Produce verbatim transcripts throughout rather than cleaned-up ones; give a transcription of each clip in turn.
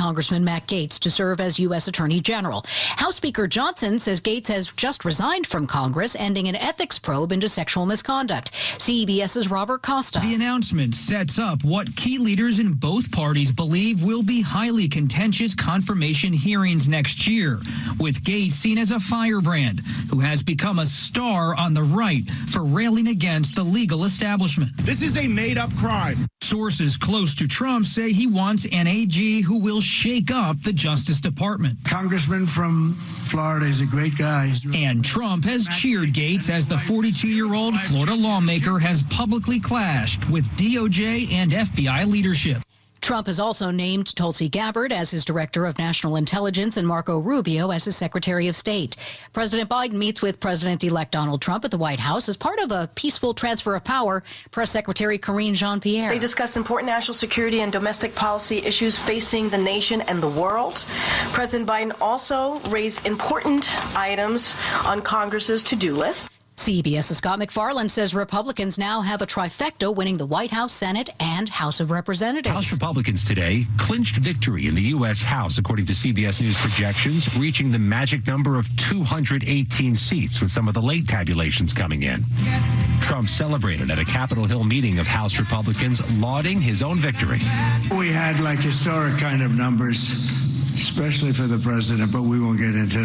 Congressman Matt Gaetz to serve as U S Attorney General. House Speaker Johnson says Gaetz has just resigned from Congress, ending an ethics probe into sexual misconduct. CBS's Robert Costa. The announcement sets up what key leaders in both parties believe will be highly contentious confirmation hearings next year, with Gaetz seen as a firebrand who has become a star on the right for railing against the legal establishment. This is a made-up crime. Sources close to Trump say he wants an A G who will shake up the Justice Department. Congressman from Florida is a great guy. And Trump has cheered Gaetz as the forty-two-year-old Florida lawmaker has publicly clashed with D O J and F B I leadership. Trump has also named Tulsi Gabbard as his Director of National Intelligence and Marco Rubio as his Secretary of State. President Biden meets with President-elect Donald Trump at the White House as part of a peaceful transfer of power. Press Secretary Karine Jean-Pierre. They discussed important national security and domestic policy issues facing the nation and the world. President Biden also raised important items on Congress's to-do list. CBS's Scott McFarland says Republicans now have a trifecta winning the White House, Senate, and House of Representatives. House Republicans today clinched victory in the U S. House, according to C B S News projections, reaching the magic number of two hundred eighteen seats, with some of the late tabulations coming in. Trump celebrated at a Capitol Hill meeting of House Republicans, lauding his own victory. We had like historic kind of numbers, especially for the president, but we won't get into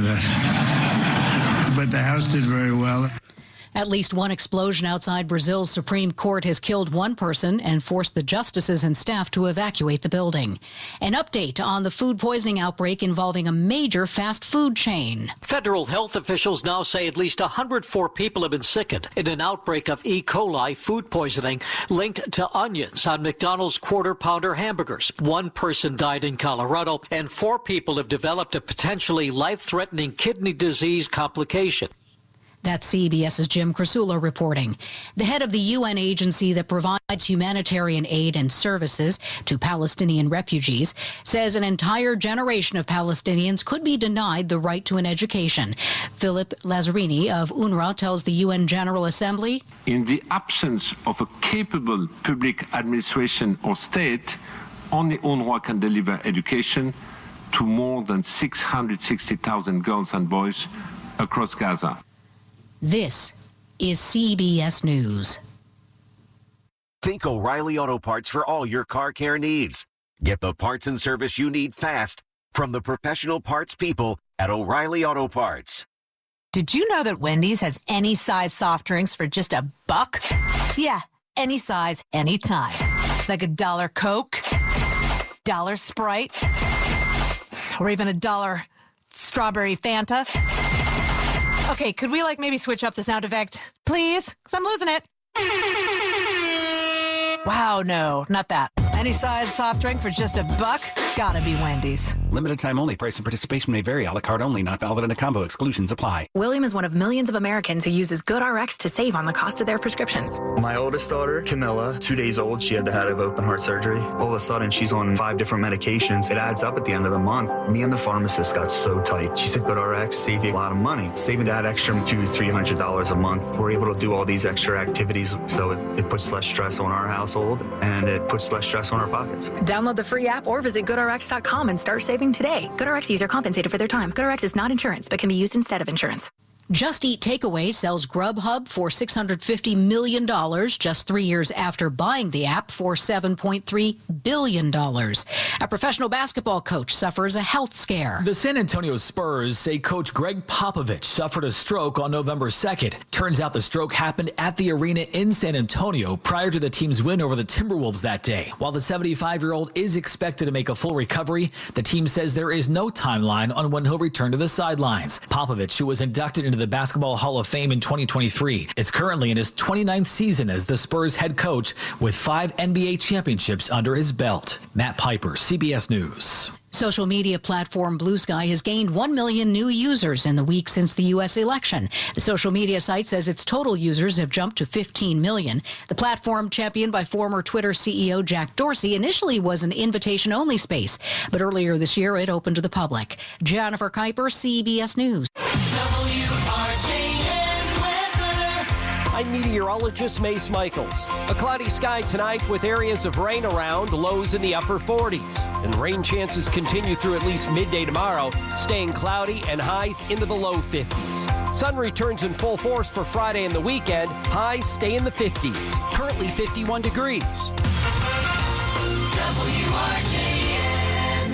that. But the House did very well. At least one explosion outside Brazil's Supreme Court has killed one person and forced the justices and staff to evacuate the building. An update on the food poisoning outbreak involving a major fast food chain. Federal health officials now say at least one hundred four people have been sickened in an outbreak of E. coli food poisoning linked to onions on McDonald's Quarter Pounder hamburgers. One person died in Colorado, and four people have developed a potentially life-threatening kidney disease complication. That's CBS's Jim Krasula reporting. The head of the U N agency that provides humanitarian aid and services to Palestinian refugees says an entire generation of Palestinians could be denied the right to an education. Philip Lazzarini of UNRWA tells the U N General Assembly, in the absence of a capable public administration or state, only UNRWA can deliver education to more than six hundred sixty thousand girls and boys across Gaza. This is C B S News. Think O'Reilly Auto Parts for all your car care needs. Get the parts and service you need fast from the professional parts people at O'Reilly Auto Parts. Did you know that Wendy's has any size soft drinks for just a buck? Yeah, any size, anytime. Like a dollar Coke, dollar Sprite, or even a dollar strawberry Fanta. Okay, could we like maybe switch up the sound effect, please? Because I'm losing it. Wow, no, not that. Any size soft drink for just a buck? Gotta be Wendy's. Limited time only. Price and participation may vary. A la carte only. Not valid in a combo. Exclusions apply. William is one of millions of Americans who uses GoodRx to save on the cost of their prescriptions. My oldest daughter, Camilla, two days old, she had to have open heart surgery. All of a sudden, she's on five different medications. It adds up at the end of the month. Me and the pharmacist got so tight. She said, GoodRx, save you a lot of money. Saving that extra two, three hundred dollars a month. We're able to do all these extra activities, so it, it puts less stress on our household and it puts less stress on our pockets. Download the free app or visit good R X dot com and start saving today. GoodRx user compensated for their time. GoodRx is not insurance, but can be used instead of insurance. Just Eat Takeaway sells Grubhub for six hundred fifty million dollars just three years after buying the app for seven point three billion dollars. A professional basketball coach suffers a health scare. The San Antonio Spurs say coach Greg Popovich suffered a stroke on November second. Turns out the stroke happened at the arena in San Antonio prior to the team's win over the Timberwolves that day. While the seventy-five-year-old is expected to make a full recovery, the team says there is no timeline on when he'll return to the sidelines. Popovich, who was inducted into the Basketball Hall of Fame in twenty twenty-three, is currently in his twenty-ninth season as the Spurs head coach with five N B A championships under his belt. Matt Piper, C B S News. Social media platform Blue Sky has gained one million new users in the week since the U S election. The social media site says its total users have jumped to fifteen million. The platform, championed by former Twitter C E O Jack Dorsey, initially was an invitation-only space, but earlier this year it opened to the public. Jennifer Kuiper, C B S News. I I'm meteorologist Mace Michaels. A cloudy sky tonight with areas of rain around, lows in the upper forties. And rain chances continue through at least midday tomorrow, staying cloudy and highs into the low fifties. Sun returns in full force for Friday and the weekend. Highs stay in the fifties. Currently fifty-one degrees. W R J N.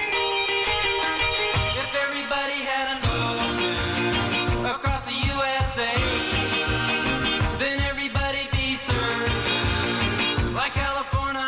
If everybody had an ocean across the U S A, then everybody'd be served like California.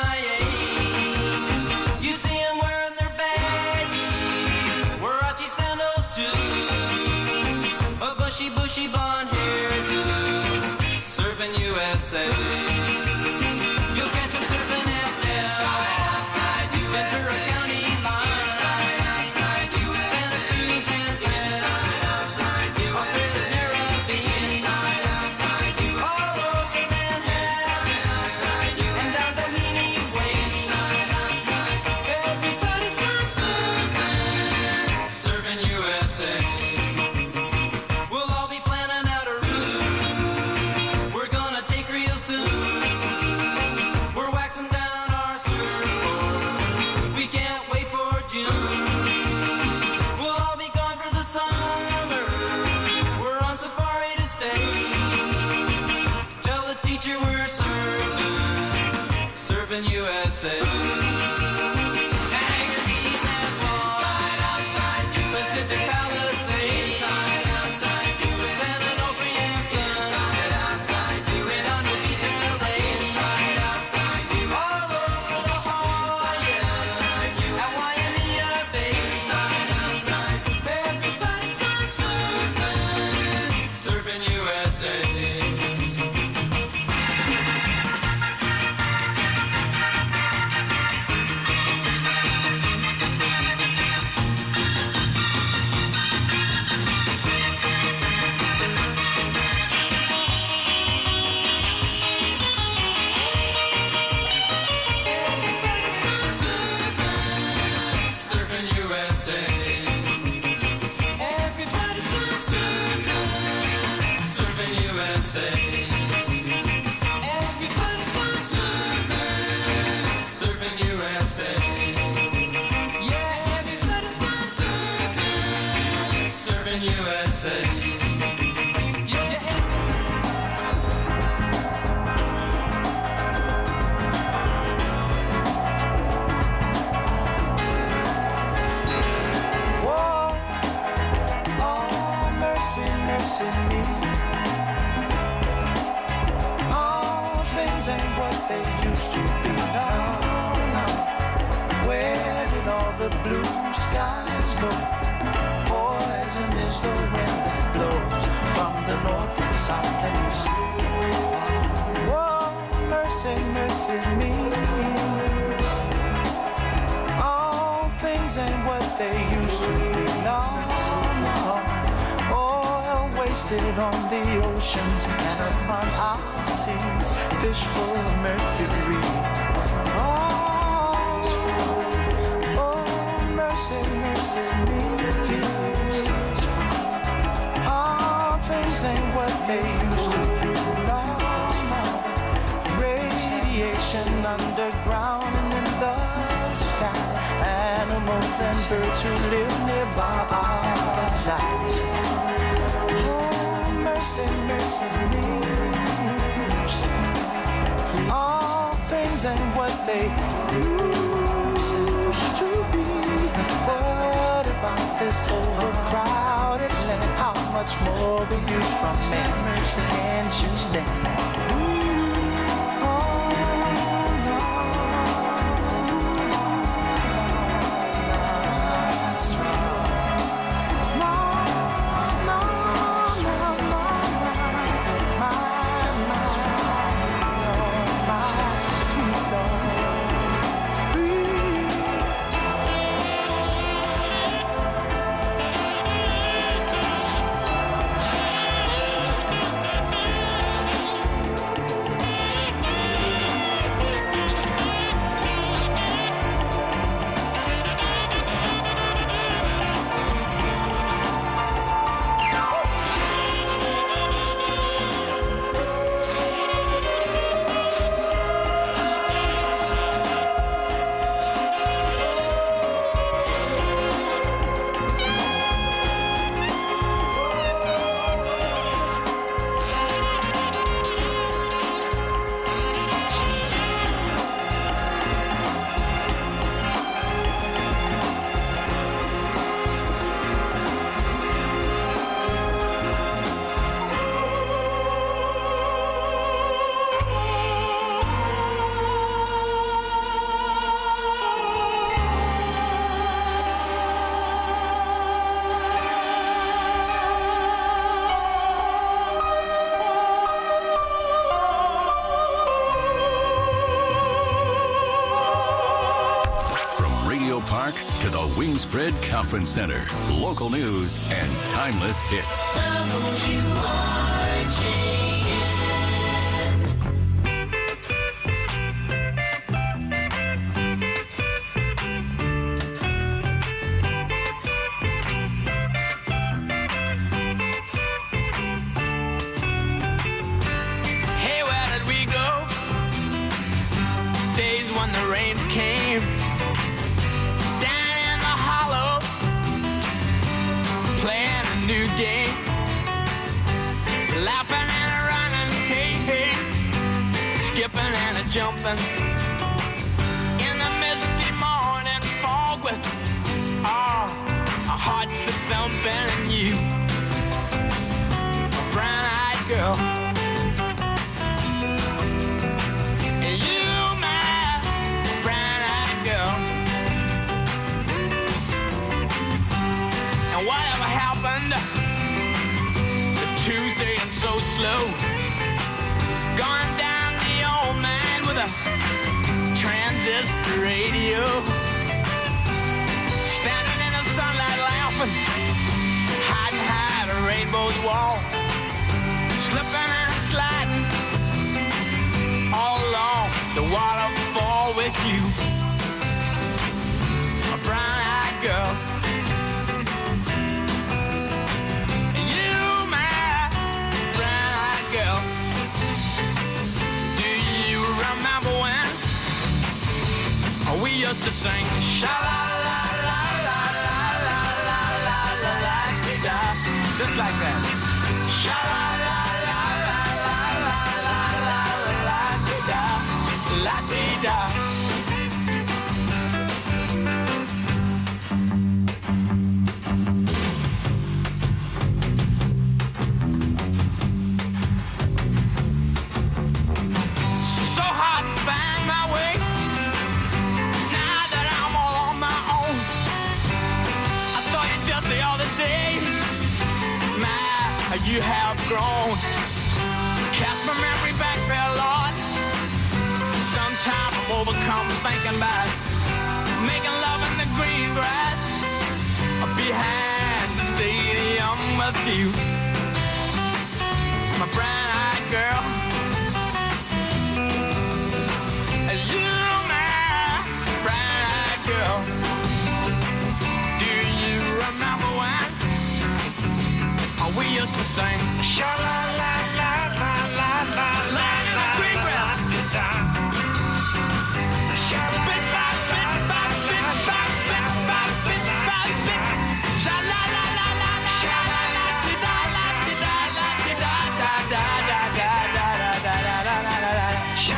You see them wearing their baggies, Warachi sandals too, a bushy, bushy blonde hairdo, serving U S A. You'll catch them surfing at Ventura County line, outside, outside, Santa Cruz and Trent, outside, Australia's Caribbean, outside, all over Manhattan, outside, and down the Meany Way, outside, everybody's gone surfing, surfing U S A. We'll all be planning out a route we're gonna take real soon. We're waxing down our surfboard. We can't wait for June. We'll all be gone for the summer. We're on safari to stay. Tell the teacher we're surfing, surfing U S A. Anchorage and Swan, outside Pacific Palisades, outside San Onofre and Sun, outside Redondo Beach and L A, outside all over La Jolla, at Waimea Bay, outside everybody's gone surfing, surfing U S A. Everybody's gone surfing, surfing U S A. Everybody's gone surfing, surfing U S A. Everybody's gone surfing, surfing U S A. Yeah, everybody's gone surfing, surfing U S A. Yeah, Whoa, oh, mercy, mercy me. All things ain't what they used to be now. now. Where did all the blue skies go? Poison is the wind that blows from the north and south and east. Whoa, mercy, mercy me. All things ain't what they used to be now. Oil wasted on the oceans and upon our seas, fish full of mercury. Oh, oh, mercy, mercy me. All things ain't what they used to be now. Radiation underground and in the sky. Animals and birds who live nearby our lives. Oh, mercy, mercy me. All things ain't what they used to be. What about this overcrowded land? How much more will you from me? Can't you stand that? to the Wingspread Conference Center. Local news and timeless hits. W R J. Jumping in the misty morning fog with oh, our hearts are thumping and you, a brown-eyed girl, you, my brown-eyed girl. And whatever happened to Tuesday and so slow, gone down a transistor radio, standing in the sunlight laughing, hiding high at a rainbow's wall, slipping and sliding all along the waterfall with you, a brown-eyed girl. You, my brown-eyed girl. Remember when we used to sing sha la la la la la la la la la la da, just like that. Sha la la la la la la la la la la da. You have grown. Cast my memory back there, Lord. Sometimes I'm overcome thinking about making love in the green grass behind the stadium with you, my brown-eyed girl. You, my brown-eyed girl. Do you remember when we used to sing sha la la la la la la la la green grass. Sha la la la la la la sha la la la la la sha la la da la da la da da da da da da da da da da da sha.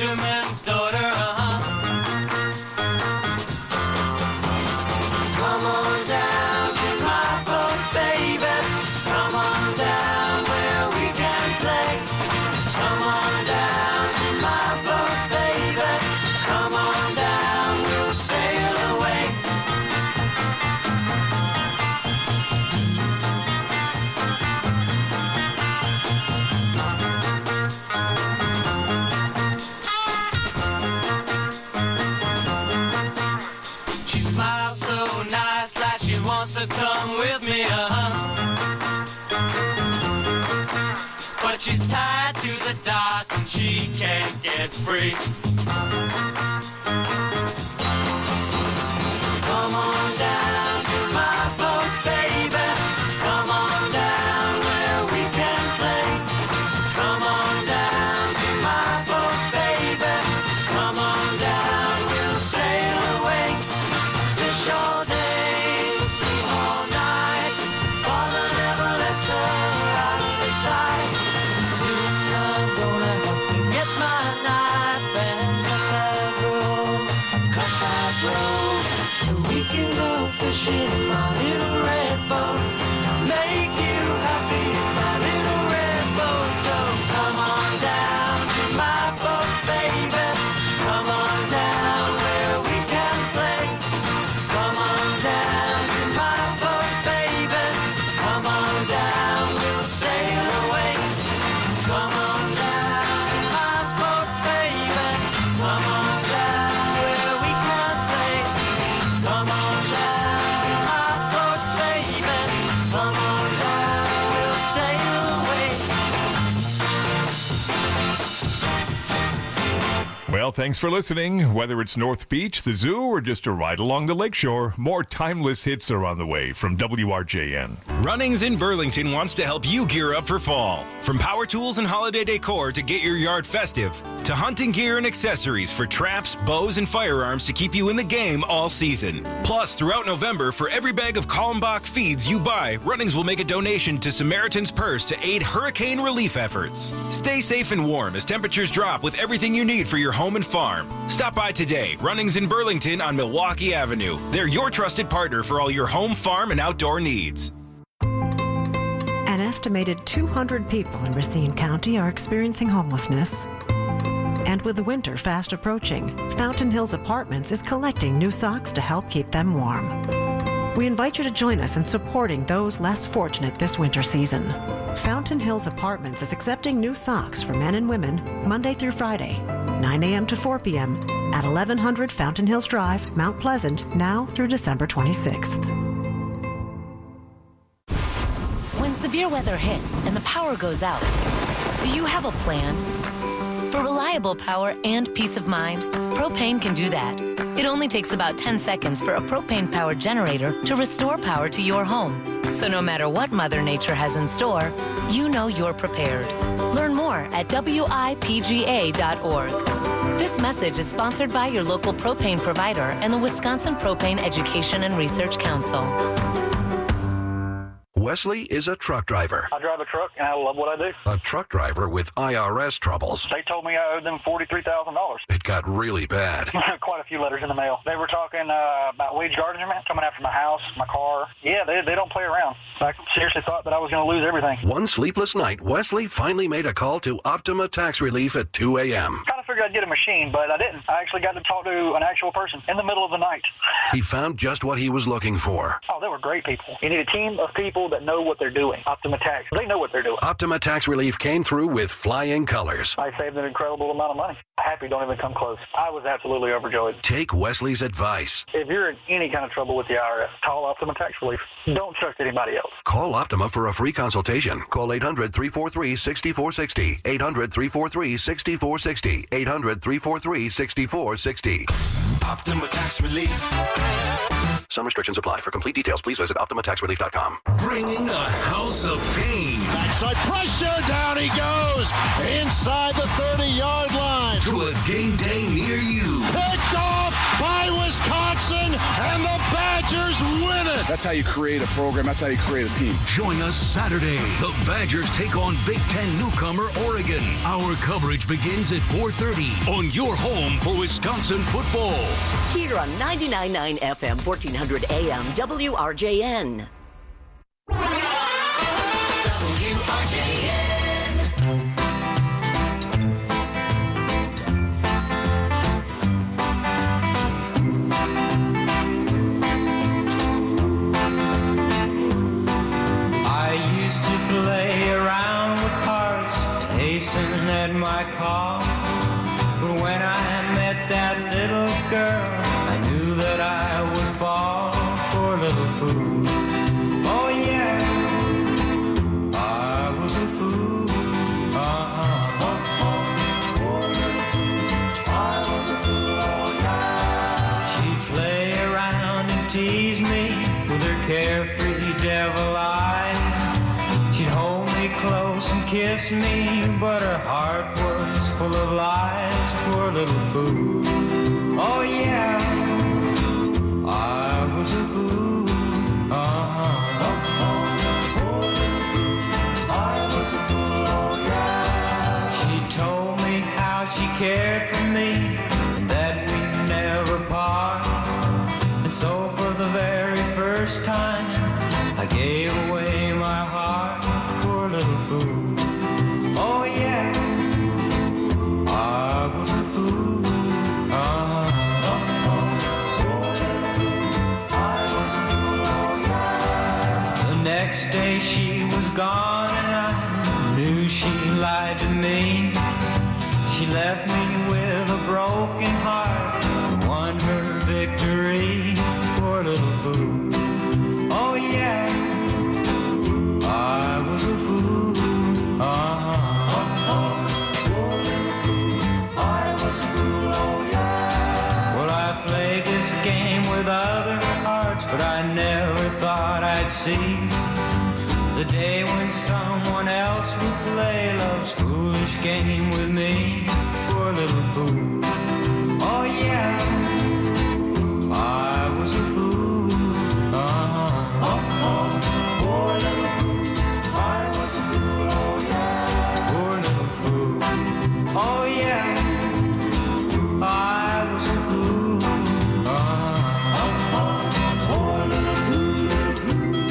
fisherman's daughter, uh-huh. Come on down to my boat, baby. Come on down where we can play. Come on down to my boat, baby. Come on down, we'll sail away. She smiles so nice like she wants to come with me, uh-huh. But she's tied to the dock and she can't get free. Come on down to my boat, baby. Come on down where we can play. Come on down to my boat, baby. Come on down, we'll sail away. Fish all day, sleep all night. Father never lets her out of his sight. Soon I'm gonna have to get my knife and cut that rope, cut that rope, so we can go fishing in my little red boat. Make you happy in my little red boat. So come on down to my boat, baby. Come on down where we can play. Come on down to my boat, baby. Come on down, we'll sail away. Come on down to my boat, baby. Come on down where we can play. Come on down to my boat, baby. Come on down, we'll sail away. Well, thanks for listening. Whether it's North Beach, the zoo, or just a ride along the lakeshore, more timeless hits are on the way from W R J N. Runnings in Burlington wants to help you gear up for fall. From power tools and holiday decor to get your yard festive, to hunting gear and accessories for traps, bows, and firearms to keep you in the game all season. Plus, throughout November, for every bag of Kalmbach feeds you buy, Runnings will make a donation to Samaritan's Purse to aid hurricane relief efforts. Stay safe and warm as temperatures drop with everything you need for your home and farm. Stop by today. Runnings in Burlington on Milwaukee Avenue. They're your trusted partner for all your home, farm, and outdoor needs. An estimated two hundred people in Racine County are experiencing homelessness. And with the winter fast approaching, Fountain Hills Apartments is collecting new socks to help keep them warm. We invite you to join us in supporting those less fortunate this winter season. Fountain Hills Apartments is accepting new socks for men and women Monday through Friday, nine a.m. to four p.m. at eleven hundred Fountain Hills Drive, Mount Pleasant, now through December twenty-sixth. When severe weather hits and the power goes out, do you have a plan? For reliable power and peace of mind, Propane can do that. It only takes about ten seconds for a propane-powered generator to restore power to your home. So no matter what Mother Nature has in store, you know you're prepared. Learn more at W I P G A dot org. This message is sponsored by your local propane provider and the Wisconsin Propane Education and Research Council. Wesley is a truck driver. I drive a truck, and I love what I do. A truck driver with I R S troubles. They told me I owed them forty-three thousand dollars. It got really bad. Quite a few letters in the mail. They were talking uh, about wage garnishment, coming after my house, my car. Yeah, they, they don't play around. I seriously thought that I was going to lose everything. One sleepless night, Wesley finally made a call to Optima Tax Relief at two a.m. Kind of figured I'd get a machine, but I didn't. I actually got to talk to an actual person in the middle of the night. He found just what he was looking for. Oh, they were great people. You need a team of people that know what they're doing. Optima Tax. They know what they're doing. Optima Tax Relief came through with flying colors. I saved an incredible amount of money. Happy don't even come close. I was absolutely overjoyed. Take Wesley's advice. If you're in any kind of trouble with the I R S, call Optima Tax Relief. Don't trust anybody else. Call Optima for a free consultation. Call eight hundred, three four three, six four six zero. eight hundred, three four three, six four six zero. eight hundred, three four three, six four six zero. Optima Tax Relief. Some restrictions apply. For complete details, please visit Optima Tax Relief dot com. Bringing a house of pain. Backside pressure, down he goes. Inside the thirty-yard line. To a game day near you. Picked off by Wisconsin. Wisconsin, and the Badgers win it. That's how you create a program. That's how you create a team. Join us Saturday. The Badgers take on Big Ten newcomer Oregon. Our coverage begins at four thirty on your home for Wisconsin football. Here on ninety-nine point nine F M, fourteen hundred A M, W R J N. W R J N. I used to play around with hearts, hasten at my call. But when I met that little girl, I knew that I would fall. Poor little fool. Oh yeah, I was a fool. Uh-huh. Oh, oh, poor little fool. I was a fool. Oh yeah. She'd play around and tease me with her carefree devil eyes. She'd hold me close and kiss me, but her heart was full of lies. Poor little fool. Oh yeah, I was a fool. Uh-huh. Oh, oh, poor little fool. I was a fool. Oh yeah. She told me how she cared for me and that we'd never part. And so for the very first time, I gave away my heart. Poor little fool. Oh yeah, I was a fool. Uh-huh. Oh, oh, poor little fool. I was a fool. Oh yeah. The next day she was gone and I knew she lied to me. She left me with a broken heart and won her victory. Poor little fool. Oh yeah, I was a fool. Uh-huh. Oh, oh, poor little fool. I was a fool. Oh yeah. Well, I played this game with other hearts, but I never thought I'd see the day when someone else would play love's foolish game with me. Poor little fool. Oh yeah, I was a fool. Uh-huh. Oh, oh, poor little fool. I was a fool. Oh yeah. Poor little fool. Oh yeah, I was a fool. Uh-huh. Oh, oh, poor little fool, little fool.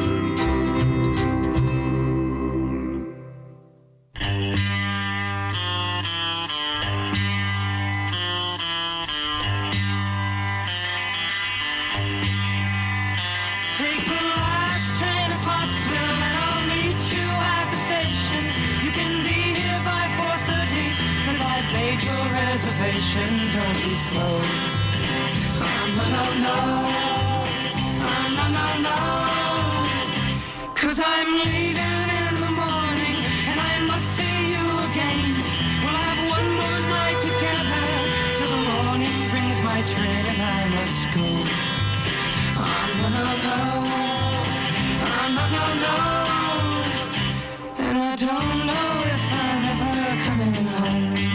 Take the last train to Pottsville and I'll meet you at the station. You can be here by four thirty, cause I've made your reservation. Don't be slow. Oh, no, no, no. Oh, no, no, no. Cause I'm leaving in the morning and I must see you again. We'll have one more night together till the morning brings my train and I must go. Oh, no, no, no. Oh, no, no, no. And I don't know if I'm ever coming home.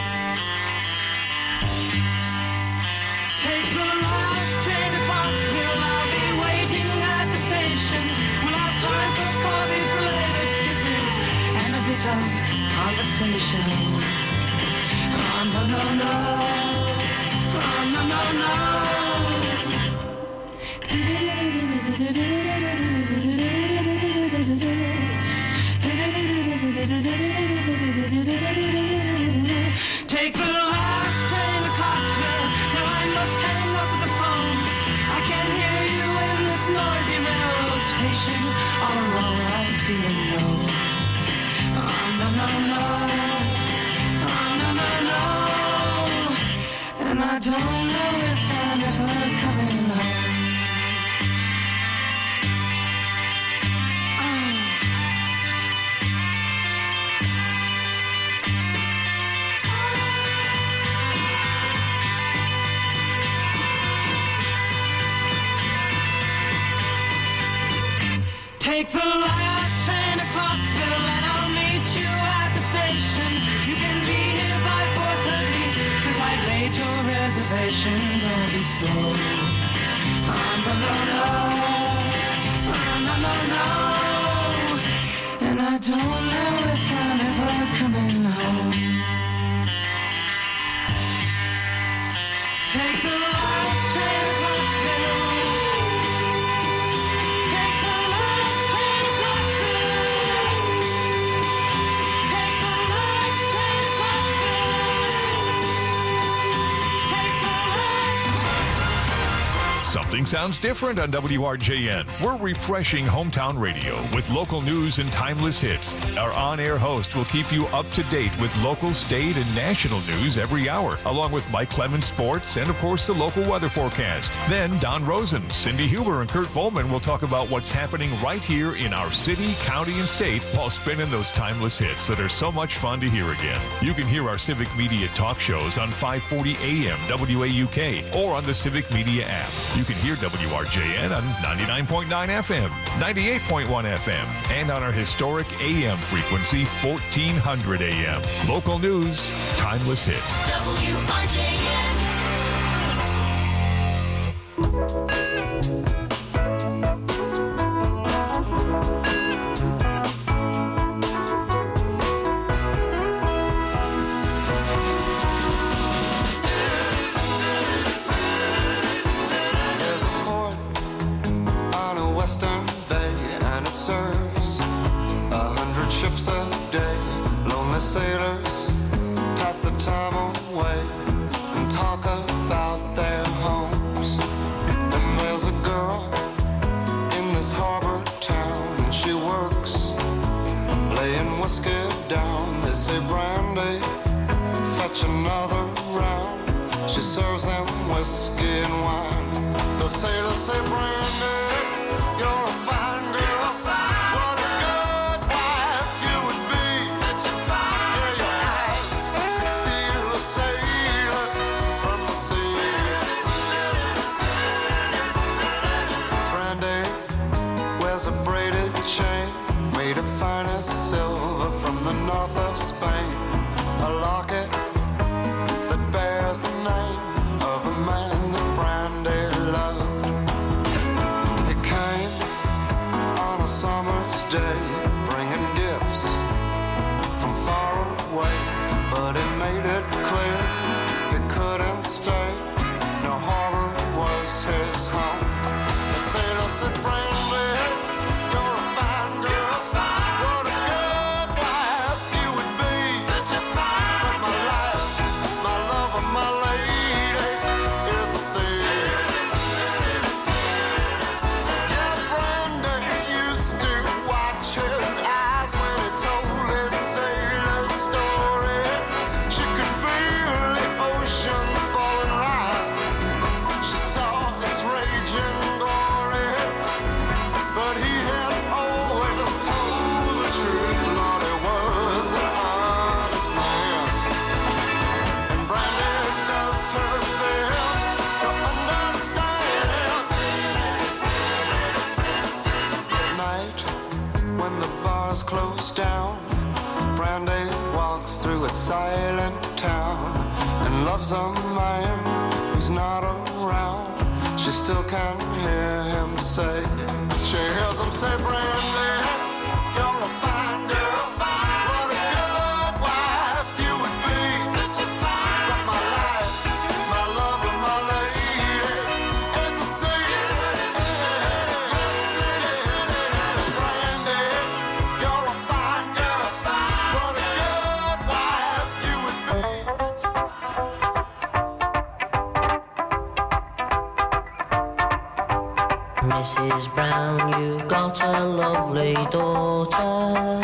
Take the last train to Foxville. I'll be waiting at the station. We'll have time for coffee, flavoured kisses, and a bit of conversation. Oh, no, no, no. Oh, no, no, no. Take the last train to Coxville. Now I must hang up the phone. I can't hear you in this noisy railroad station. All alone I'm feeling low. Oh, no, no, no. Oh, no, no, no. And I don't know if I'm ever coming home. Take the last train to Clarksville and I'll meet you at the station. You can be here by four thirty, cause I've made your reservation. motivation, don't be slow. Oh, no, no, no. Oh, no, no, no. And I don't know if I'm ever coming home. Take the last train to Clarksville. Take the last train to Clarksville. Take the last train to Clarksville. Take the last. Something sounds different on W R J N. We're refreshing hometown radio with local news and timeless hits. Our on-air host will keep you up to date with local, state, and national news every hour, along with Mike Clemens Sports and, of course, the local weather forecast. Then Don Rosen, Cindy Huber, and Kurt Volman will talk about what's happening right here in our city, county, and state while spinning those timeless hits that are so much fun to hear again. You can hear our Civic Media talk shows on five forty A M W A U K or on the Civic Media app. You can hear W R J N on ninety-nine point nine F M, ninety-eight point one F M, and on our historic A M frequency, fourteen hundred A M. Local news, timeless hits. W R J N. There's a port on a western bay, and it serves a hundred ships a day. Lonely sailors pass the time away and talk about their homes. And there's a girl in this harbor town, and she works laying whiskey down. They say, Brandy, fetch another round. She serves them whiskey and wine. The sailors say, Brandy, you're a fine girl. What a good wife you would be. Such a fine yeah, your eyes could steal a sailor from the sea. Brandy wears a braided chain made of finest silver from the north of Spain. A locket that bears the name of a man that Brandy loved. He came on a summer's day, bringing gifts from far away, but he made it clear he couldn't stay. No harbor was his home. The sailor said, Brandy, you're a fine girl. What a good wife you would be. Such a fine but my life, my love, and my lady is the sea. Yeah, Brandy used to watch his eyes when he told his sailor story. She could feel the ocean fall and rise. She saw its raging glory, but he had always told the truth. Lord, he was an honest man, and Brandy does her best to understand him. At night, when the bars close down, Brandy walks through a silent town and loves a man who's not around. She still can hear him say, she hears him say, Brandy, you're a fine girl. What a good wife you would be. Such a fine but my life, my love, and my lady is the sea. Yes, it is. Brandy, you're a fine girl. What a good wife you would be. Missus Brown, you've got a lovely daughter.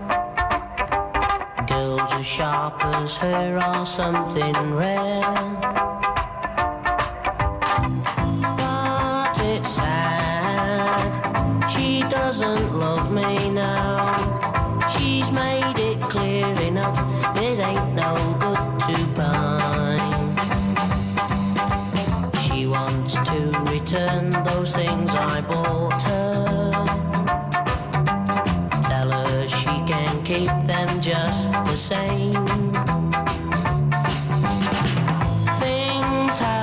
Girls as sharp as her are something rare. But it's sad, she doesn't love me now. She's made it clear enough, it ain't no good to pine. She wants to return those things I bought her. Tell her she can keep them just the same. Things have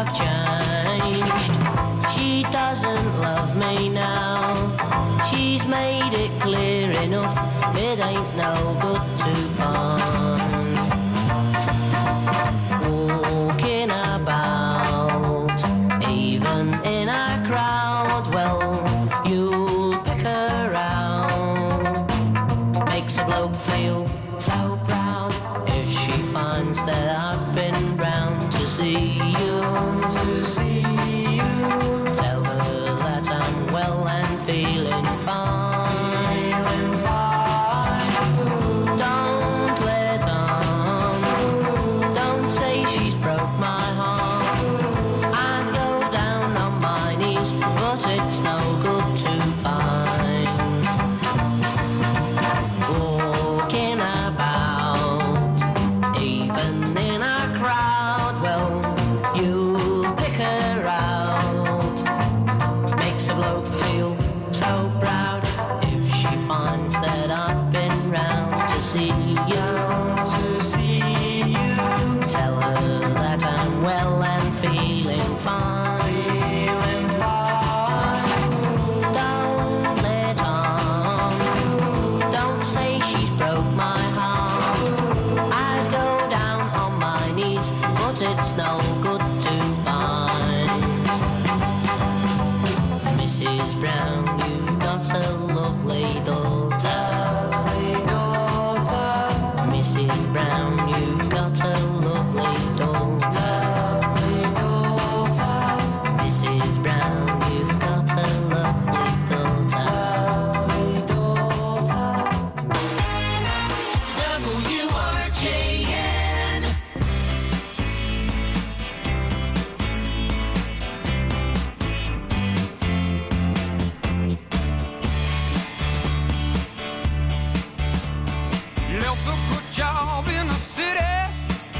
finds that I've been round to see you, to see you, tell her that I'm well and feeling fine, feeling fine. Don't let on, don't say she's broke my heart. I'd go down on my knees, but it's no good to pine. Walking about, even in a crowd, well, you'll pick her out. Makes a bloke feel so proud if she finds that I've been round to see you, to see you. Tell her that I'm well and feeling fine, feeling fine. Don't let on, don't say she's broke my heart. I'd go down on my knees, but it's no good to pine. Missus Brown, you've got a lovely daughter, lovely daughter. Missus Brown, you've got a lovely daughter, lovely daughter. Missus Brown, you've got a lovely daughter, lovely daughter. W R J N. Left a good job in the city,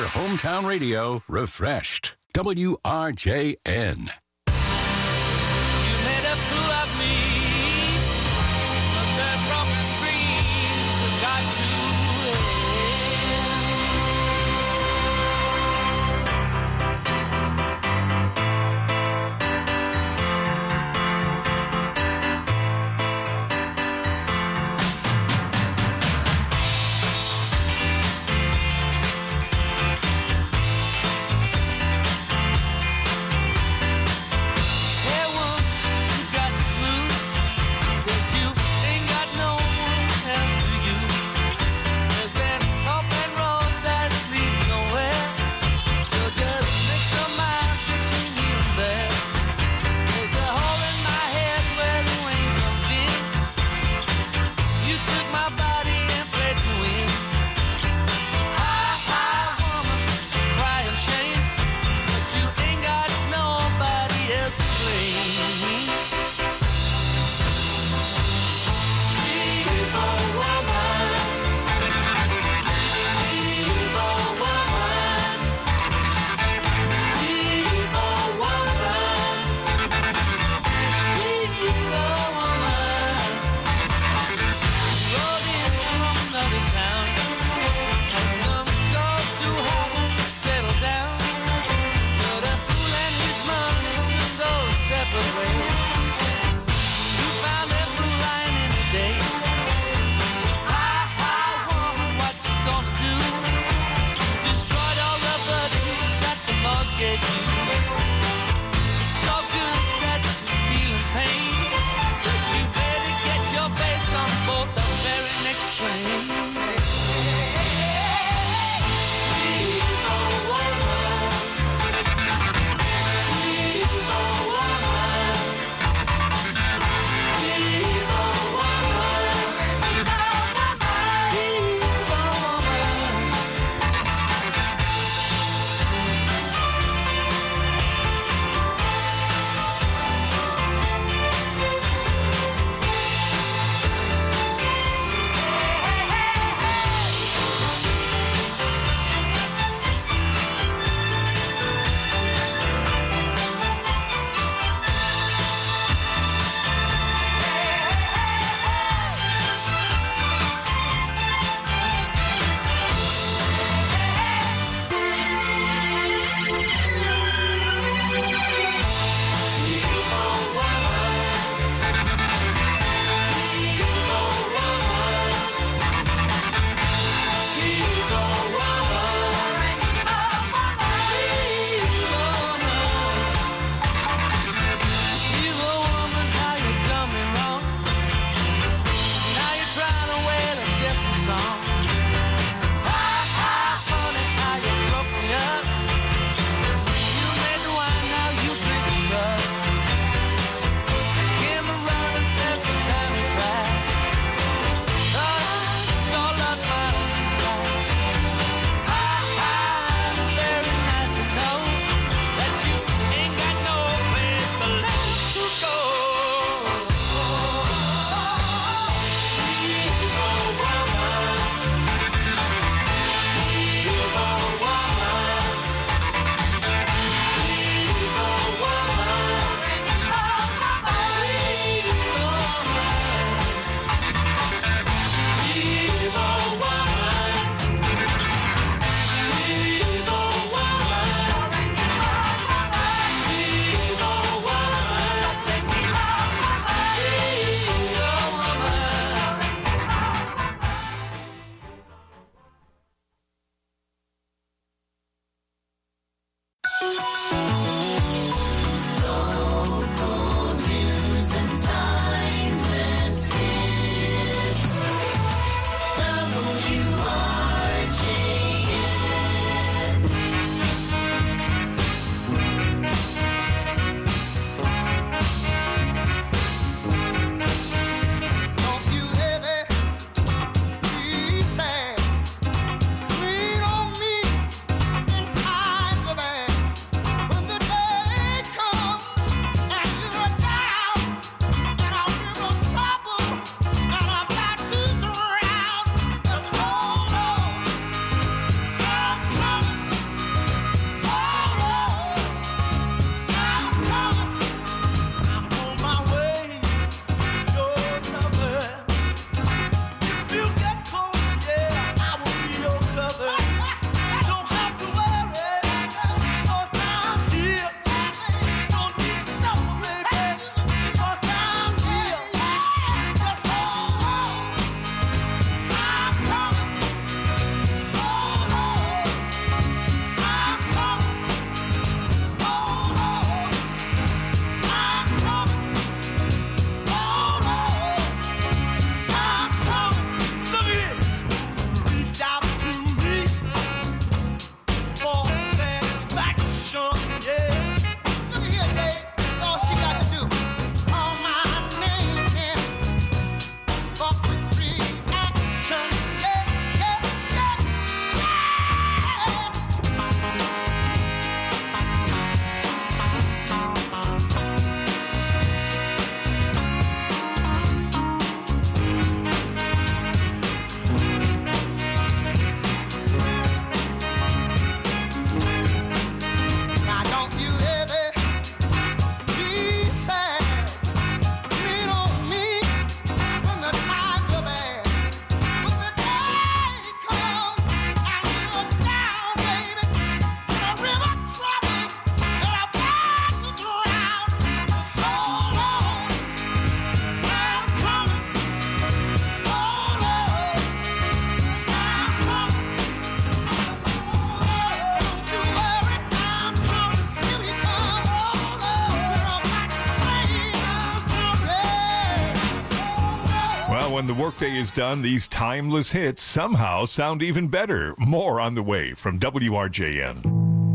Hear hometown radio refreshed. W R J N. when the workday is done, these timeless hits somehow sound even better. More on the way from W R J N.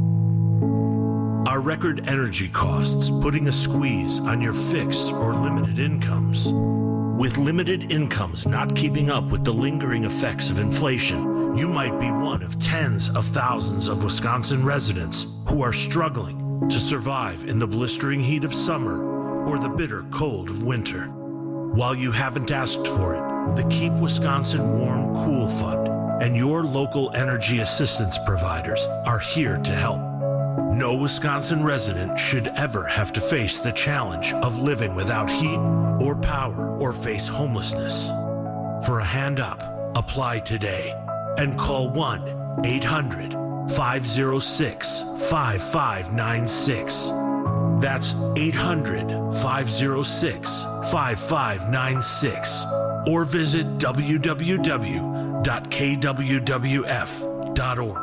Are record energy costs putting a squeeze on your fixed or limited incomes? With limited incomes not keeping up with the lingering effects of inflation, you might be one of tens of thousands of Wisconsin residents who are struggling to survive in the blistering heat of summer or the bitter cold of winter. While you haven't asked for it, the Keep Wisconsin Warm Cool Fund and your local energy assistance providers are here to help. No Wisconsin resident should ever have to face the challenge of living without heat or power or face homelessness. For a hand up, apply today and call one eight hundred five oh six five five nine six. That's eight hundred five oh six five five nine six or visit w w w dot k w w f dot org.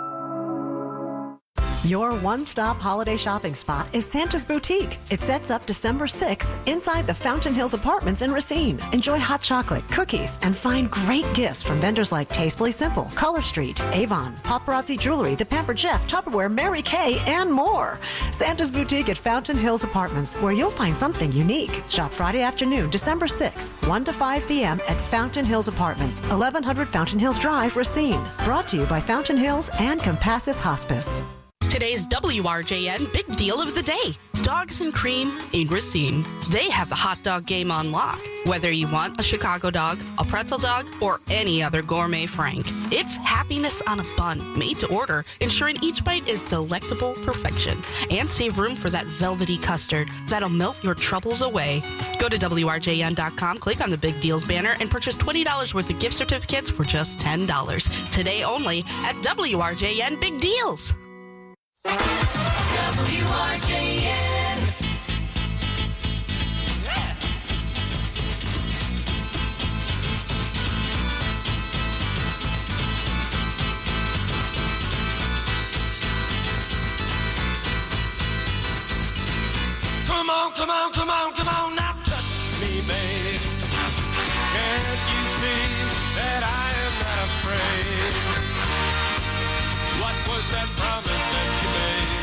Your one-stop holiday shopping spot is Santa's Boutique. It sets up December sixth inside the Fountain Hills Apartments in Racine. Enjoy hot chocolate, cookies, and find great gifts from vendors like Tastefully Simple, Color Street, Avon, Paparazzi Jewelry, The Pampered Chef, Tupperware, Mary Kay, and more. Santa's Boutique at Fountain Hills Apartments, where you'll find something unique. Shop Friday afternoon, December sixth, one to five p.m. at Fountain Hills Apartments, eleven hundred Fountain Hills Drive, Racine. Brought to you by Fountain Hills and Compassus Hospice. Today's W R J N Big Deal of the Day. Dogs and Cream in Racine. They have the hot dog game on lock. Whether you want a Chicago dog, a pretzel dog, or any other gourmet frank, it's happiness on a bun, made to order, ensuring each bite is delectable perfection. And save room for that velvety custard that'll melt your troubles away. Go to W R J N dot com, click on the Big Deals banner, and purchase twenty dollars worth of gift certificates for just ten dollars. Today only at W R J N Big Deals. W R J N. Yeah. Come on, come on, come on, come on, now touch me, babe. Can't you see that I am not afraid? What was that promise that you made?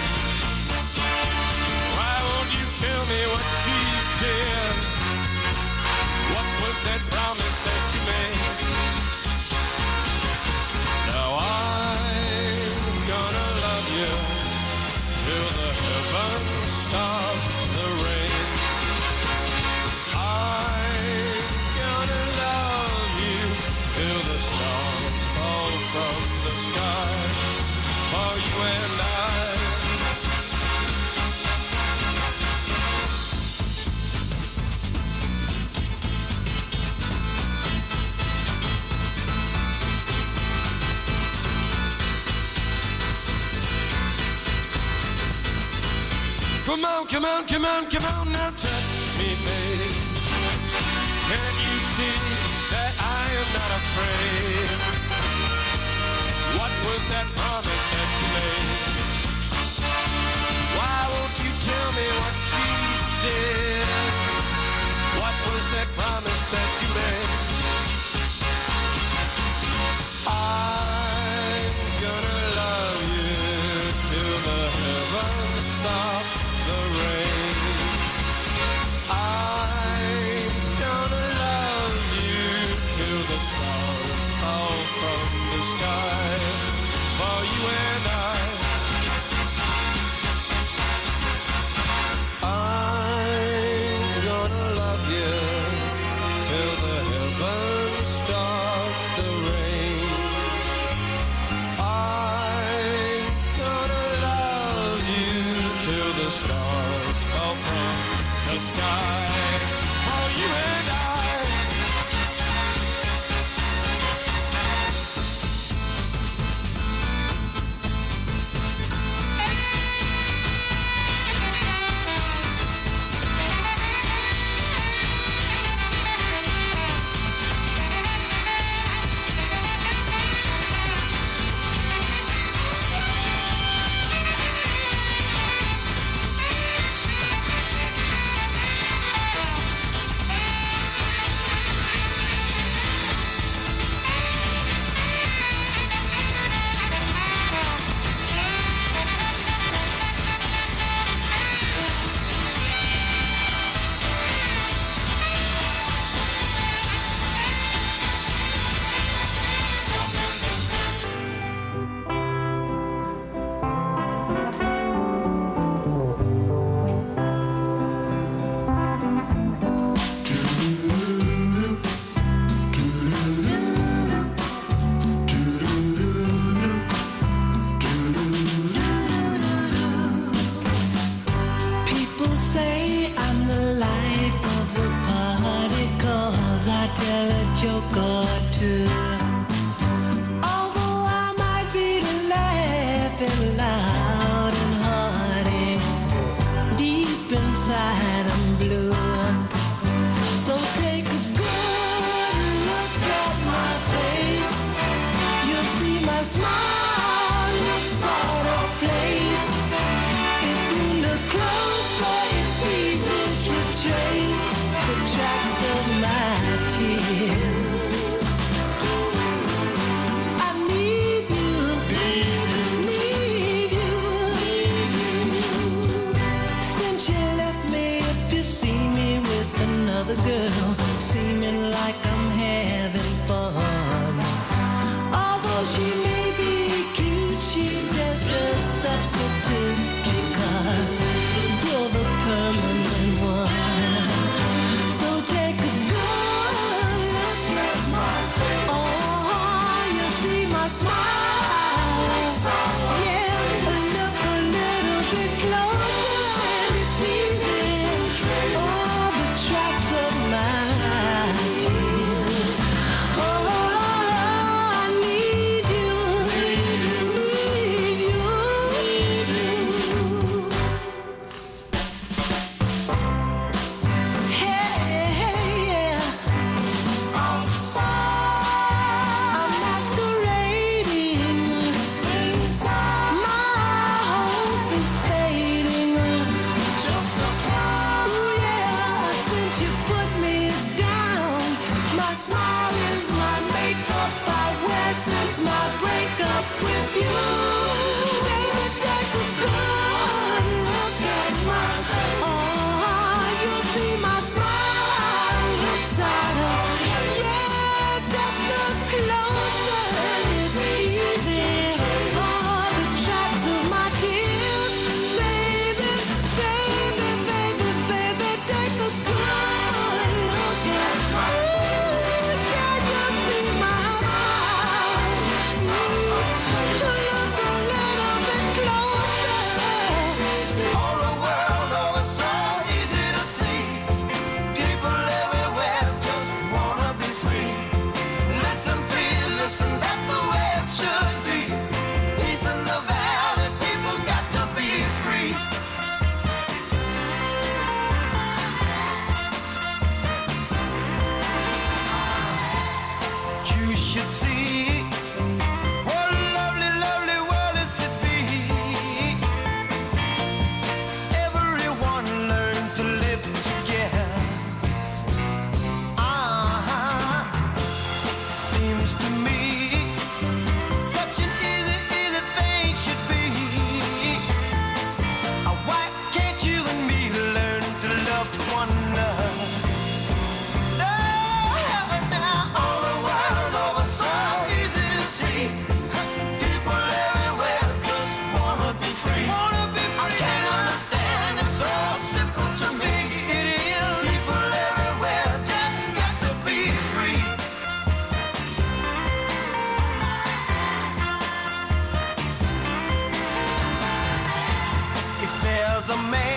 Why won't you tell me what she said? What was that promise that you made? Now I'm gonna love you till the heavens stop the rain. I'm gonna love you till the stars fall from the sky. For you and I. Come on, come on, come on, come on, now touch me, babe. Can't you see that I am not afraid? What was that promise that you made? Why won't you tell me what she said? What was that promise that you made? I'm gonna love you till the heavens stop the rain. I'm gonna love you till the stars fall from the sky. For you and I, I'm gonna love you till the heavens stop the rain. I'm gonna love you till the stars fall from the sky. For you and I. joke or two. Although I might be laughing loud and hearty, deep inside I'm blue. So take a good look at my face. You'll see my smile looks sort of place. If you look closer, it's easy to trace the tracks of my tears. I need you, need you. Since you left me, if you see me with another girl, seeming like I'm having fun. Although she may be cute, she's just a substitute, because you're the permanent one. So take a good look at my face. Oh, you see my smile. Yeah, look a little bit closer and it's easy. All the tracks of my tears. Oh, I need you, need you. Hey, hey, yeah. I'm masquerading inside. My hope is fading. Just a cloud. Ooh, yeah. Since you put me down, my smile is my makeup I wear since my breakup with you. Baby, take a good look at my face. Oh, you'll see my smile looks out of. Yeah, just look closer and it's easy. All the tracks of my tears. Baby, baby, baby, baby, take a good look at my face. Yeah, you'll see my smile. Look a little bit closer. All the world over, so easy to see. People everywhere just wanna be free. Listen, please, listen, that's the way it should be. Peace in the valley, people got to be free. You should see what a lovely, lovely world it should be. Everyone learn to live together. Ah, seems to me such an easy, easy thing should be. Ah, why can't you and me learn to love one another? Now, all the world over, so easy to see. People everywhere just wanna be free. I can't understand, it's so simple to me. It is. People everywhere just got to be free. If there's a man